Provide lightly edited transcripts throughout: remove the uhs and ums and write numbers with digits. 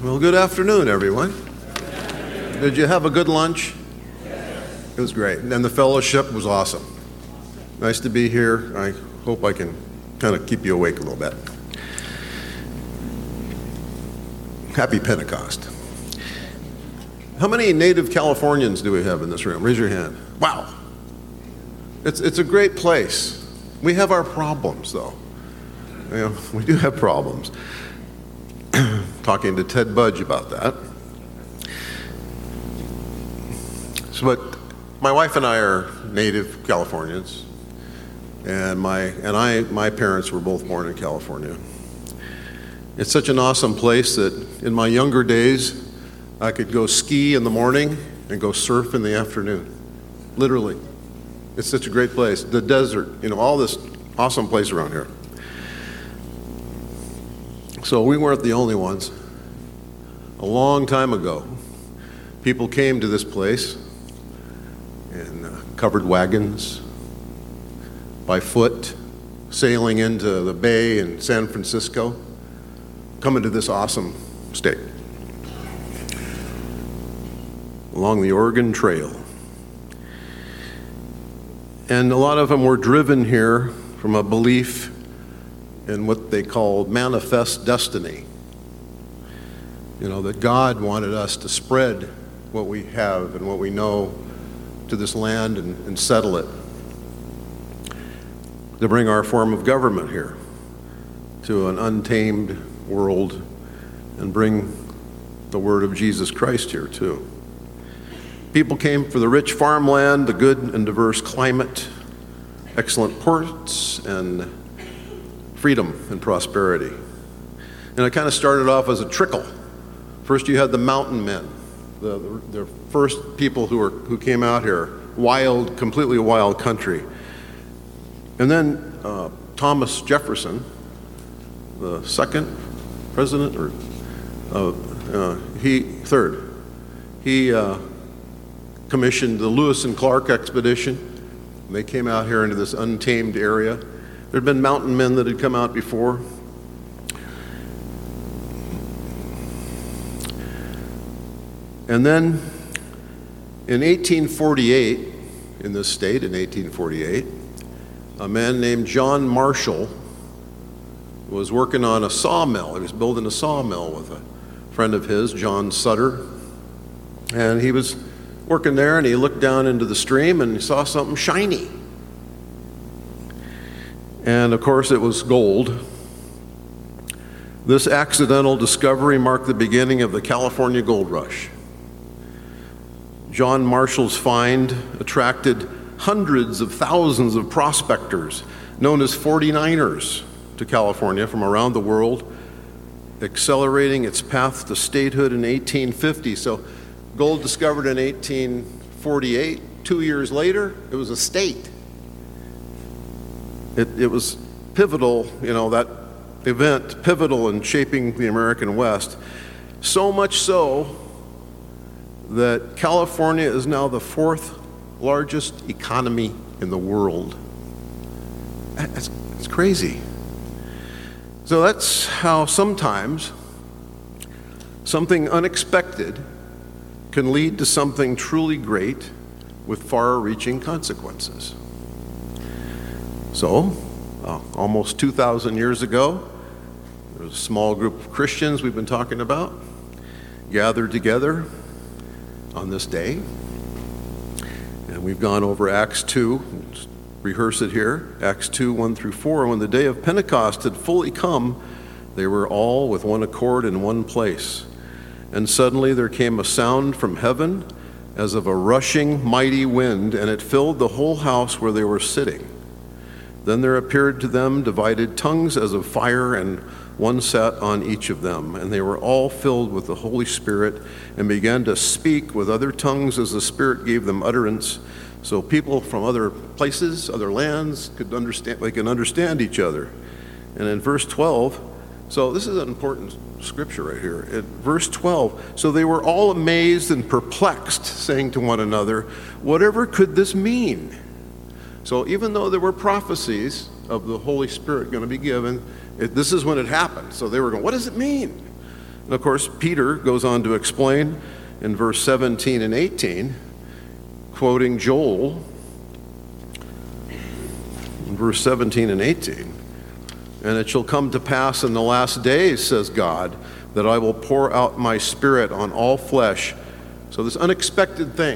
Well, good afternoon, everyone. Did you have a good lunch? It was great. And the fellowship was awesome. Nice to be here. I hope I can kind of keep you awake a little bit. Happy Pentecost. How many native Californians do we have in this room? Raise your hand. Wow. It's a great place. We have our problems, though. You know, we do have problems. Talking to Ted Budge about that. So, but my wife and I are native Californians, and my parents were both born in California. It's such an awesome place that in my younger days, I could go ski in the morning and go surf in the afternoon. Literally. It's such a great place. The desert, all this awesome place around here. So we weren't the only ones. A long time ago, people came to this place in covered wagons, by foot, sailing into the bay in San Francisco, coming to this awesome state. Along the Oregon Trail. And a lot of them were driven here from a belief in what they called manifest destiny. That God wanted us to spread what we have and what we know to this land and settle it. To bring our form of government here to an untamed world and bring the word of Jesus Christ here too. People came for the rich farmland, the good and diverse climate, excellent ports, and freedom and prosperity. And it kind of started off as a trickle. First you had the mountain men, the first people who came out here, completely wild country. And then Thomas Jefferson, the second president, he commissioned the Lewis and Clark expedition. They came out here into this untamed area. There had been mountain men that had come out before. And then in 1848, in this state, in 1848, a man named John Marshall was working on a sawmill. He was building a sawmill with a friend of his, John Sutter. And he was working there, and he looked down into the stream and he saw something shiny. And of course it was gold. This accidental discovery marked the beginning of the California gold rush. John Marshall's find attracted hundreds of thousands of prospectors, known as 49ers, to California from around the world, accelerating its path to statehood in 1850. So gold discovered in 1848, 2 years later, it was a state. It was pivotal, that event, pivotal in shaping the American West. So much so that California is now the fourth largest economy in the world. It's crazy. So that's how sometimes something unexpected can lead to something truly great with far-reaching consequences. So, almost 2,000 years ago, there was a small group of Christians we've been talking about, gathered together on this day. And we've gone over Acts 2, let's rehearse it here, Acts 2, 1 through 4. When the day of Pentecost had fully come, they were all with one accord in one place. And suddenly there came a sound from heaven as of a rushing mighty wind, and it filled the whole house where they were sitting. Then there appeared to them divided tongues as of fire, and one sat on each of them. And they were all filled with the Holy Spirit and began to speak with other tongues as the Spirit gave them utterance. So people from other places, other lands, could understand each other. And in verse 12, so this is an important scripture right here. At verse 12, so they were all amazed and perplexed, saying to one another, whatever could this mean? So even though there were prophecies of the Holy Spirit going to be given, this is when it happened. So they were going, what does it mean? And of course, Peter goes on to explain in verse 17 and 18, quoting Joel, in verse 17 and 18, "And it shall come to pass in the last days, says God, that I will pour out my Spirit on all flesh." So this unexpected thing.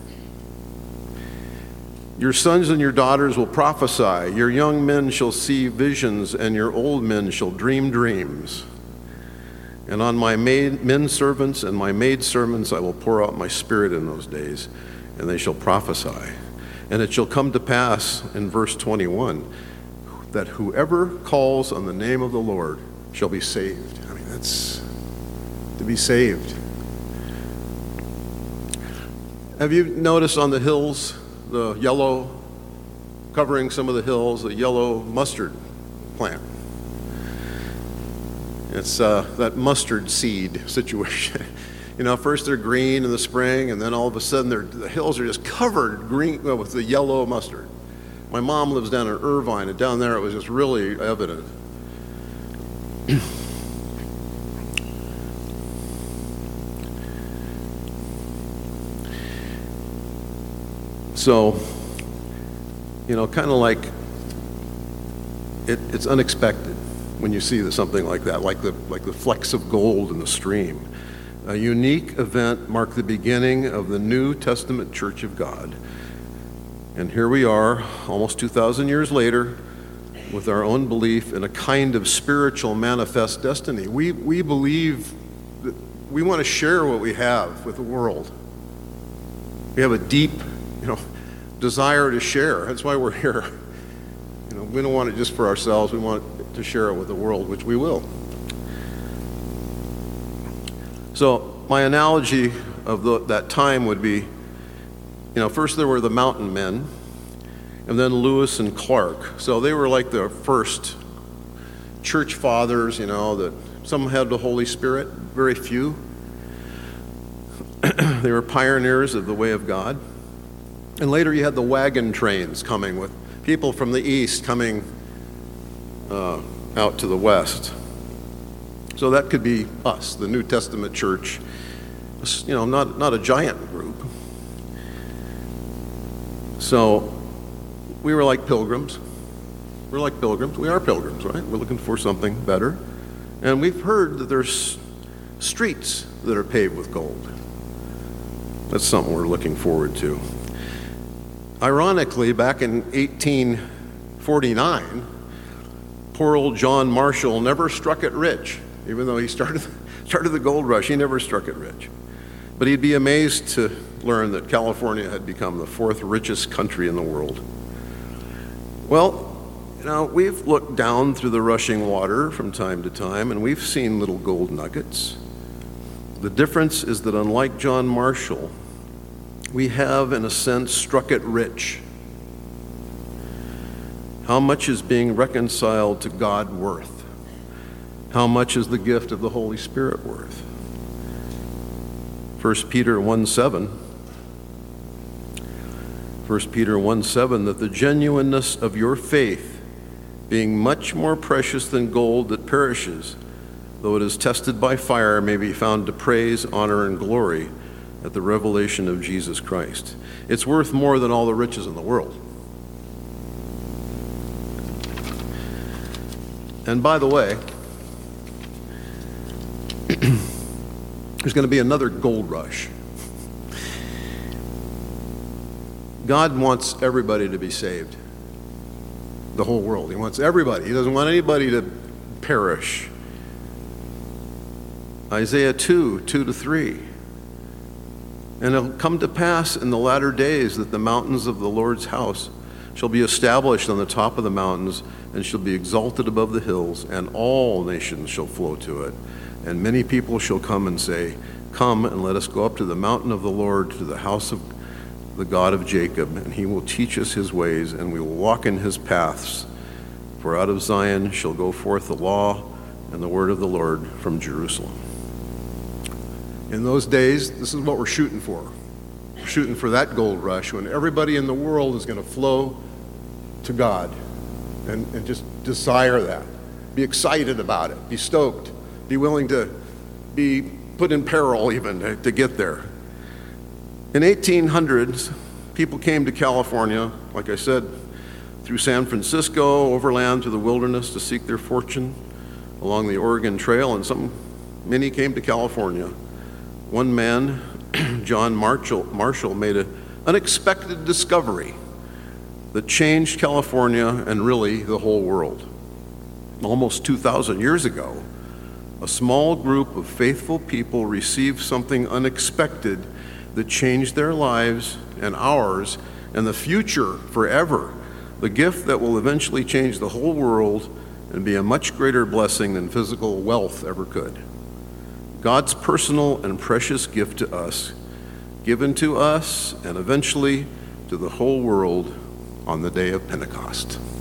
"Your sons and your daughters will prophesy. Your young men shall see visions, and your old men shall dream dreams. And on my men servants and my maid servants I will pour out my Spirit in those days, and they shall prophesy. And it shall come to pass," in verse 21, "that whoever calls on the name of the Lord shall be saved." I mean, that's to be saved. Have you noticed on the hills, the yellow, covering some of the hills, the yellow mustard plant? It's that mustard seed situation. You know, first they're green in the spring, and then all of a sudden the hills are just covered green with the yellow mustard. My mom lives down in Irvine, and down there it was just really evident. So, you know, kind of like it's unexpected when you see something like that, like the flecks of gold in the stream. A unique event marked the beginning of the New Testament Church of God. And here we are, almost 2,000 years later, with our own belief in a kind of spiritual manifest destiny. We believe that we want to share what we have with the world. We have a deep, desire to share. That's why we're here. We don't want it just for ourselves. We want to share it with the world, which we will. So my analogy of that time would be, first there were the mountain men, and then Lewis and Clark. So they were like the first church fathers, that some had the Holy Spirit, very few. They were pioneers of the way of God. And later you had the wagon trains coming with people from the east coming out to the west. So that could be us, the New Testament church, not a giant group. So we were like pilgrims. We're like pilgrims. We are pilgrims, right? We're looking for something better. And we've heard that there's streets that are paved with gold. That's something we're looking forward to. Ironically, back in 1849, poor old John Marshall never struck it rich. Even though he started the gold rush, he never struck it rich. But he'd be amazed to learn that California had become the fourth richest country in the world. Well, we've looked down through the rushing water from time to time, and we've seen little gold nuggets. The difference is that unlike John Marshall, we have, in a sense, struck it rich. How much is being reconciled to God worth? How much is the gift of the Holy Spirit worth? 1 Peter 1:7, that the genuineness of your faith, being much more precious than gold that perishes, though it is tested by fire, may be found to praise, honor, and glory at the revelation of Jesus Christ. It's worth more than all the riches in the world. And by the way, there's going to be another gold rush. God wants everybody to be saved. The whole world. He wants everybody. He doesn't want anybody to perish. Isaiah 2:2-3. And it'll come to pass in the latter days that the mountains of the Lord's house shall be established on the top of the mountains and shall be exalted above the hills, and all nations shall flow to it. And many people shall come and say, "Come and let us go up to the mountain of the Lord, to the house of the God of Jacob, and he will teach us his ways, and we will walk in his paths. For out of Zion shall go forth the law and the word of the Lord from Jerusalem." In those days, this is what we're shooting for. We're shooting for that gold rush when everybody in the world is going to flow to God and just desire that. Be excited about it. Be stoked. Be willing to be put in peril even to get there. In 1800s, people came to California, like I said, through San Francisco, overland to the wilderness to seek their fortune along the Oregon Trail, and many came to California. One man, John Marshall, made an unexpected discovery that changed California and really the whole world. Almost 2,000 years ago, a small group of faithful people received something unexpected that changed their lives and ours and the future forever. The gift that will eventually change the whole world and be a much greater blessing than physical wealth ever could. God's personal and precious gift to us, given to us and eventually to the whole world on the day of Pentecost.